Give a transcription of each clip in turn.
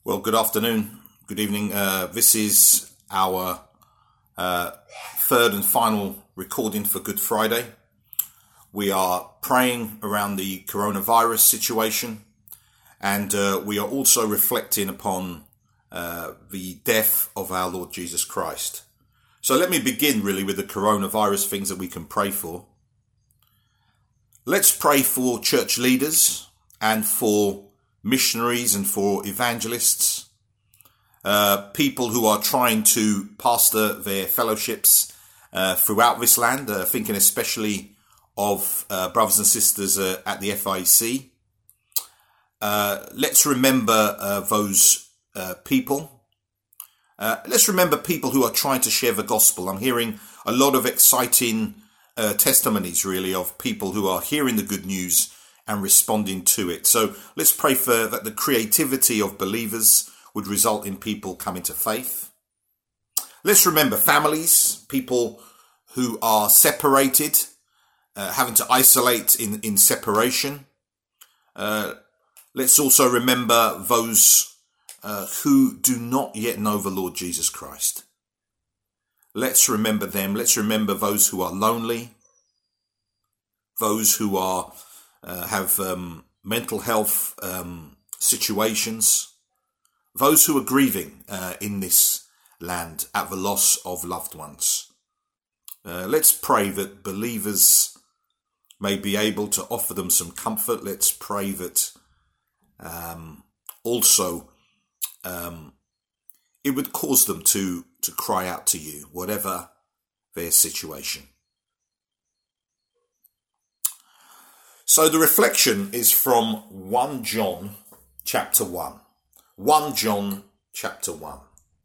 Well, good afternoon, good evening. This is our third and final recording for Good Friday. We are praying around the coronavirus situation, and we are also reflecting upon the death of our Lord Jesus Christ. So let me begin really with the coronavirus things that we can pray for. Let's pray for church leaders and for missionaries and for evangelists, people who are trying to pastor their fellowships throughout this land, thinking especially of brothers and sisters at the FIC. Let's remember those people. Let's remember people who are trying to share the gospel. I'm hearing a lot of exciting testimonies, really, of people who are hearing the good news and responding to it. So let's pray for that the creativity of believers would result in people coming to faith. Let's remember families, people who are separated, having to isolate in separation. Let's also remember those who do not yet know the Lord Jesus Christ. Let's remember them. Let's remember those who are lonely, those who are have mental health situations, those who are grieving in this land at the loss of loved ones. Let's pray that believers may be able to offer them some comfort. Let's pray that also it would cause them to cry out to you, whatever their situation. So the reflection is from 1 John chapter 1. 1 John chapter 1.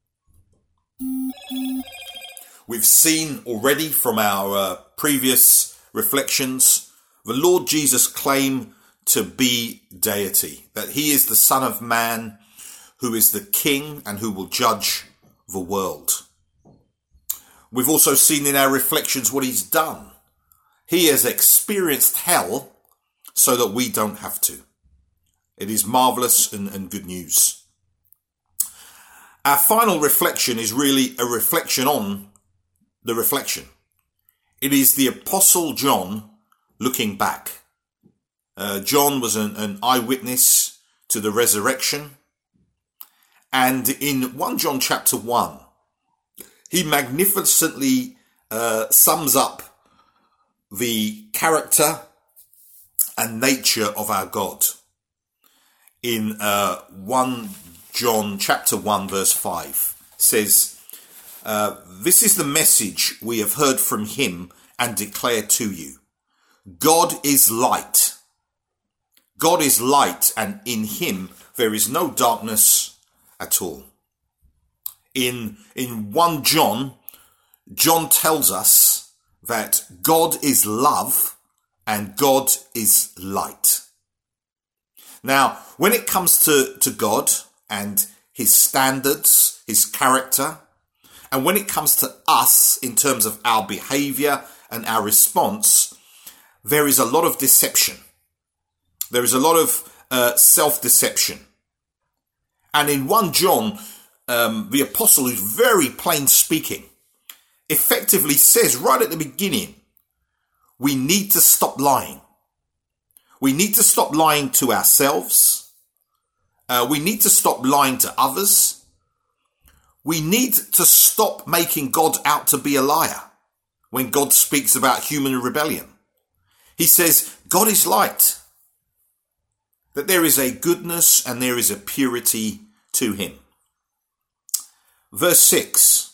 We've seen already from our previous reflections the Lord Jesus' claim to be deity, that he is the Son of Man who is the King and who will judge the world. We've also seen in our reflections what he's done. He has experienced hell so that we don't have to. It is marvellous and good news. Our final reflection is really a reflection on the reflection. It is the Apostle John looking back. John was an eyewitness to the resurrection. And in 1 John chapter 1, he magnificently sums up the character and nature of our God. In 1 John chapter 1 verse 5 says, this is the message we have heard from him and declare to you. God is light. God is light, and in him there is no darkness at all. In 1 John, John tells us that God is love and God is light. Now, when it comes to God and his standards, his character, and when it comes to us in terms of our behavior and our response, there is a lot of deception. There is a lot of self-deception. And in 1 John, the apostle, who's very plain speaking, effectively says right at the beginning, we need to stop lying. We need to stop lying to ourselves. We need to stop lying to others. We need to stop making God out to be a liar when God speaks about human rebellion. He says, God is light, that there is a goodness and there is a purity to him. Verse 6.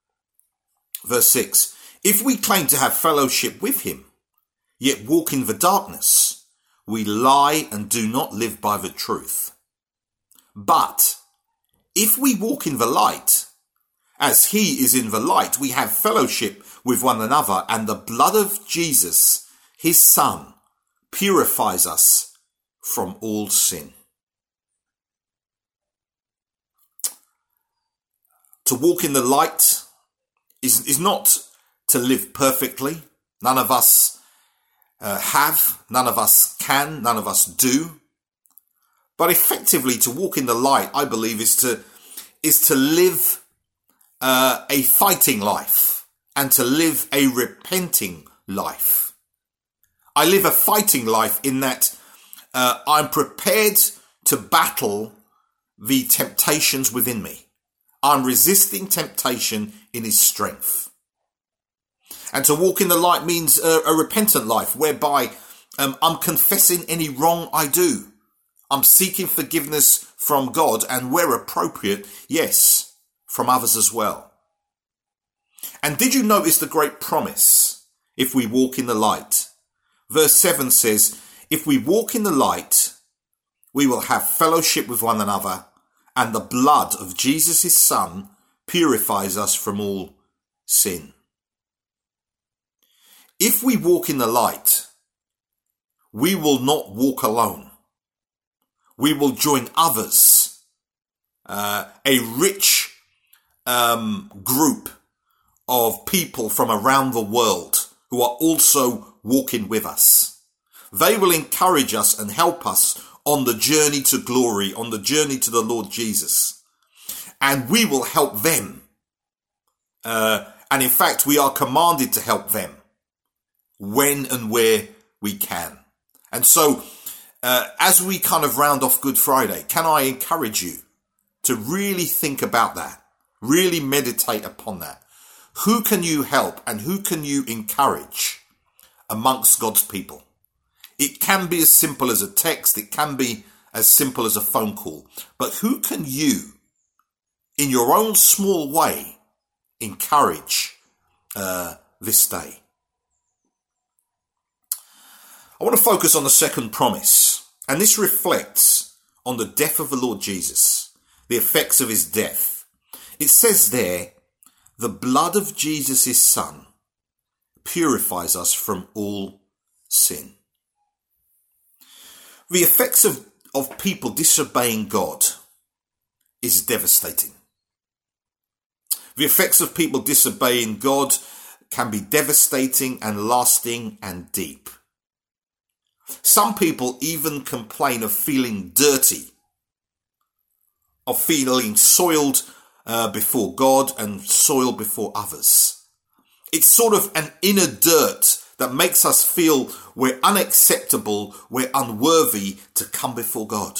If we claim to have fellowship with him, yet walk in the darkness, we lie and do not live by the truth. But if we walk in the light, as he is in the light, we have fellowship with one another, and the blood of Jesus, his Son, purifies us from all sin. To walk in the light is not to live perfectly. None of us have, none of us can, none of us do. But effectively, to walk in the light, I believe, is to live a fighting life and to live a repenting life. I live a fighting life in that I'm prepared to battle the temptations within me. I'm resisting temptation in his strength. And to walk in the light means a repentant life whereby I'm confessing any wrong I do. I'm seeking forgiveness from God and where appropriate, yes, from others as well. And did you notice the great promise if we walk in the light? Verse 7 says, if we walk in the light, we will have fellowship with one another, and the blood of Jesus, his Son, purifies us from all sin. If we walk in the light, we will not walk alone. We will join others, a rich group of people from around the world who are also walking with us. They will encourage us and help us on the journey to glory, on the journey to the Lord Jesus. And we will help them. And in fact, we are commanded to help them when and where we can. And so, as we kind of round off Good Friday, can I encourage you to really think about that, really meditate upon that? Who can you help and who can you encourage amongst God's people? It can be as simple as a text. It can be as simple as a phone call. But who can you, in your own small way, encourage this day? I want to focus on the second promise. And this reflects on the death of the Lord Jesus, the effects of his death. It says there, the blood of Jesus, his Son, purifies us from all sin. The effects of people disobeying God is devastating. The effects of people disobeying God can be devastating and lasting and deep. Some people even complain of feeling dirty, of feeling soiled before God and soiled before others. It's sort of an inner dirt that makes us feel we're unacceptable, we're unworthy to come before God.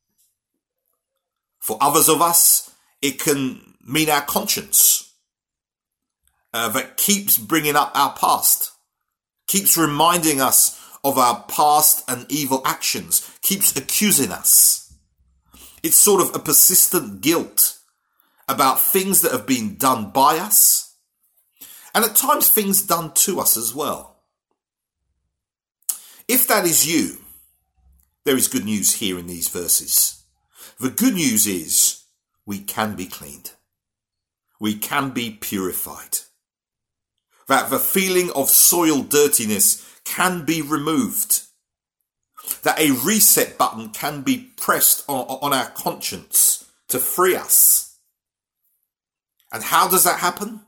For others of us, it can mean our conscience that keeps bringing up our past, keeps reminding us of our past and evil actions, keeps accusing us. It's sort of a persistent guilt about things that have been done by us, and at times things done to us as well. If that is you, there is good news here in these verses. The good news is we can be cleaned. We can be purified. That the feeling of soiled dirtiness can be removed. That a reset button can be pressed on our conscience to free us. And how does that happen?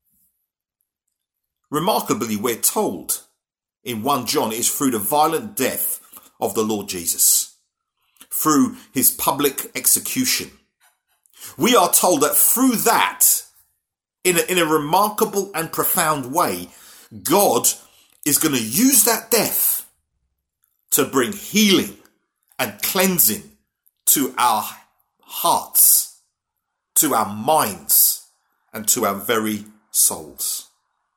Remarkably, we're told in 1 John it is through the violent death of the Lord Jesus, through his public execution. We are told that through that, in a remarkable and profound way, God is going to use that death to bring healing and cleansing to our hearts, to our minds, and to our very souls.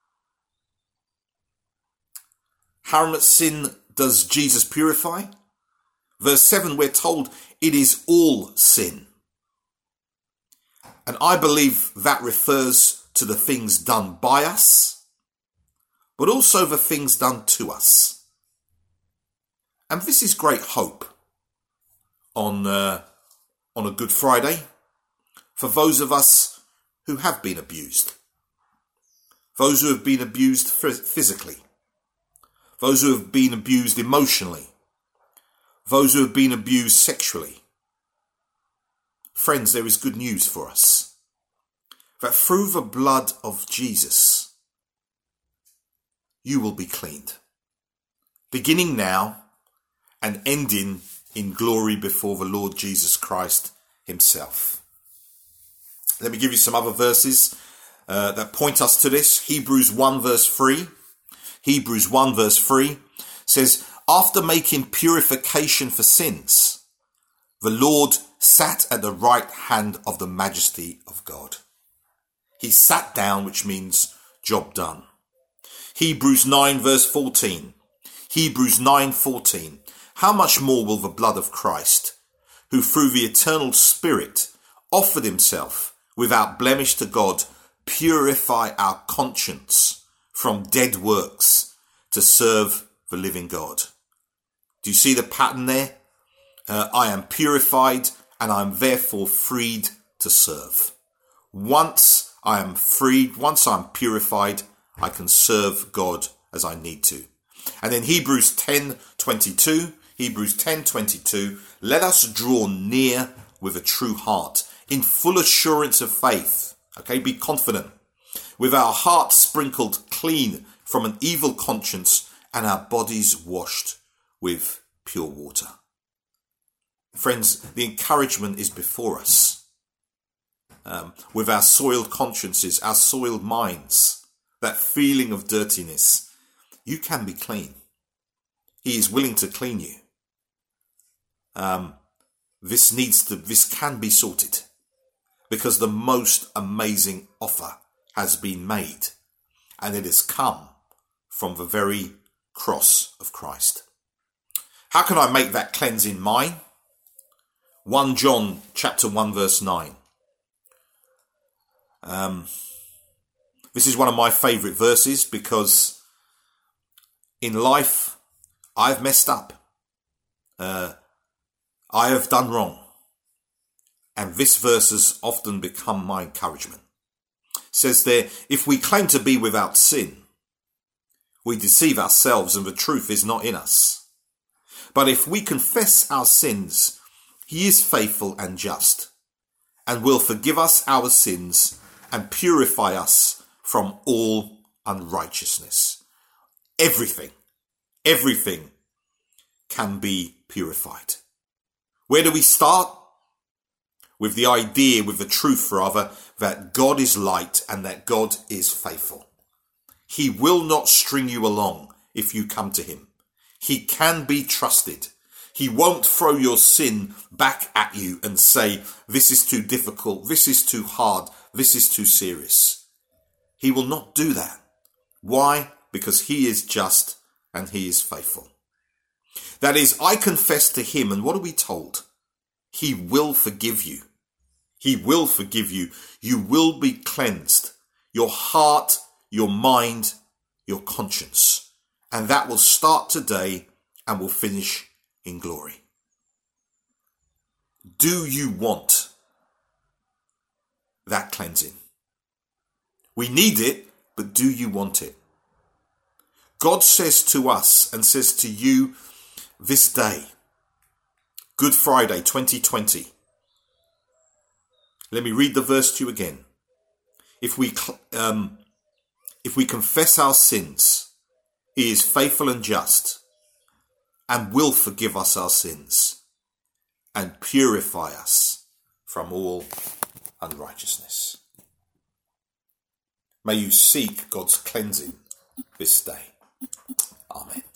How much sin does Jesus purify? Verse 7, we're told it is all sin. And I believe that refers to the things done by us, but also the things done to us. And this is great hope on a Good Friday for those of us who have been abused, those who have been abused physically, those who have been abused emotionally, those who have been abused sexually. Friends, there is good news for us, that through the blood of Jesus, you will be cleaned, beginning now and ending in glory before the Lord Jesus Christ himself. Let me give you some other verses that point us to this. Hebrews 1 verse 3. Hebrews 1 verse 3 says, after making purification for sins, the Lord sat at the right hand of the majesty of God. He sat down, which means job done. Hebrews 9 verse 14. Hebrews 9:14. How much more will the blood of Christ, who through the eternal Spirit offered himself without blemish to God, purify our conscience from dead works to serve the living God? Do you see the pattern there? I am purified and I am therefore freed to serve. Once I am freed, once I'm purified, I can serve God as I need to. And then Hebrews 10:22, let us draw near with a true heart, in full assurance of faith. Okay, be confident. With our hearts sprinkled clean from an evil conscience and our bodies washed with pure water. Friends, the encouragement is before us. With our soiled consciences, our soiled minds, that feeling of dirtiness, you can be clean. He is willing to clean you. This can be sorted because the most amazing offer has been made, and it has come from the very cross of Christ. How can I make that cleansing mine? 1 John chapter 1 verse 9. This is one of my favourite verses because in life I've messed up. I have done wrong. And this verse has often become my encouragement. It says there, if we claim to be without sin, we deceive ourselves and the truth is not in us. But if we confess our sins, he is faithful and just and will forgive us our sins and purify us from all unrighteousness. Everything can be purified. Where do we start? With the idea, with the truth rather, that God is light and that God is faithful. He will not string you along if you come to him. He can be trusted. He won't throw your sin back at you and say, this is too difficult, this is too hard, this is too serious. He will not do that. Why? Because he is just and he is faithful. That is, I confess to him, and what are we told? He will forgive you. He will forgive you. You will be cleansed. Your heart, your mind, your conscience. And that will start today and will finish in glory. Do you want that cleansing? We need it, but do you want it? God says to us and says to you this day, Good Friday 2020. Let me read the verse to you again. If we confess our sins, he is faithful and just and will forgive us our sins and purify us from all unrighteousness. May you seek God's cleansing this day. Amen.